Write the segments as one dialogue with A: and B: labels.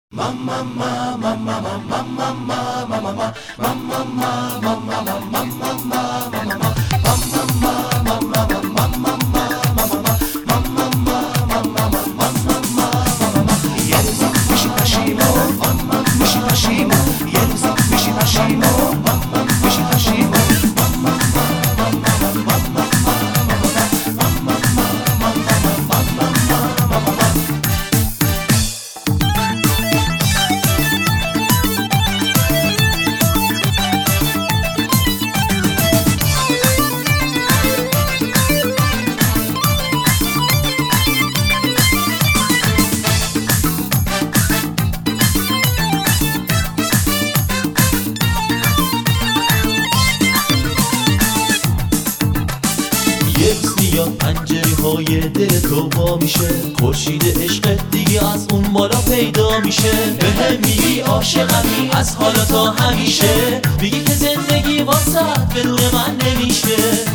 A: پنجره‌های دل تو وا میشه، خورشید عشقت دیگه از اون بالا پیدا میشه. بهم میگی عاشقمی از حالا تا همیشه، میگی که زندگی واسط بدون من نمیشه.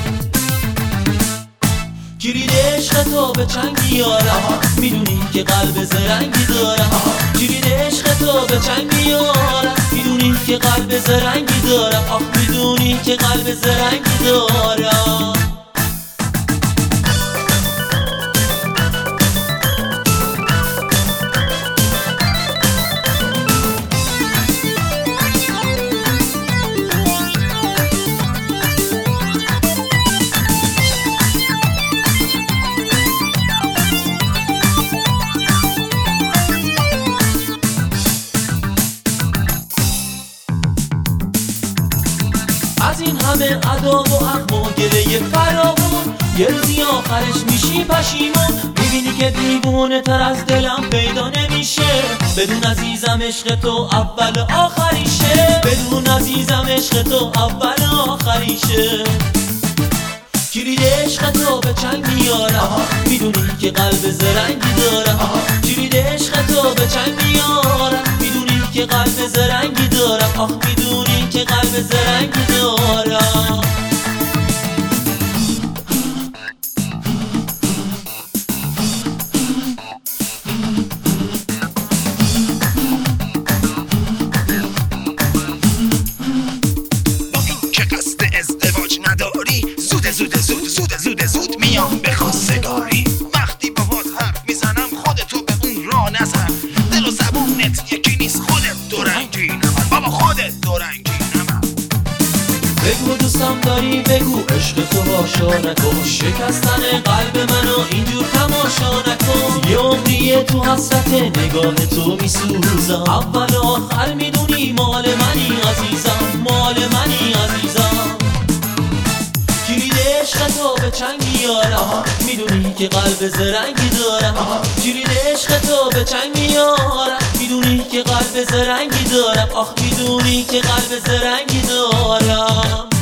A: کلید عشق تو به چنگ میارم، میدونی که قلب زرنگی دارم. کلید عشق تو به چنگ میارم، میدونی که قلب زرنگی دارم. آخ میدونی که قلب زرنگی دارم. از این همه ادا و اخم و گله فراوون، یه روزی آخرش میشی پشیمون. میبینی که دیوونه تر از دلم پیدا نمیشه، بدون عزیزم عشق تو اول آخریشه. بدون عزیزم عشق تو اول آخریشه. کلید عشق تو به چنگ میارم، میدونی که قلب زرنگی دارم. کلید عشق تو به چنگ میارم، میدونی که قلب زرنگی دارم. آخ میدونی که قلب زرنگی دارم.
B: زود میام به خواستگاری. وقتی باهات حرف میزنم خودتو به اون راه نزن. دل و زبونت یکی نیست، خودت دو رنگی نمن. بابا خودت دو رنگی نمن.
A: بگو دوستم داری، بگو عشق تو هاشا نکن. شکستن قلب منو اینجور تماشا نکن. یه عمریه تو حسرت نگاه تو میسوزم. اول آخر میدونی مال منی عزیزم، مال منی عزیزم. کلید عشق تو به چنگ میارم، میدونی که قلب زرنگی دارم. کلید عشق تو به چنگ میارم، میدونی که قلب زرنگی دارم. آخ میدونی که قلب زرنگی دارم.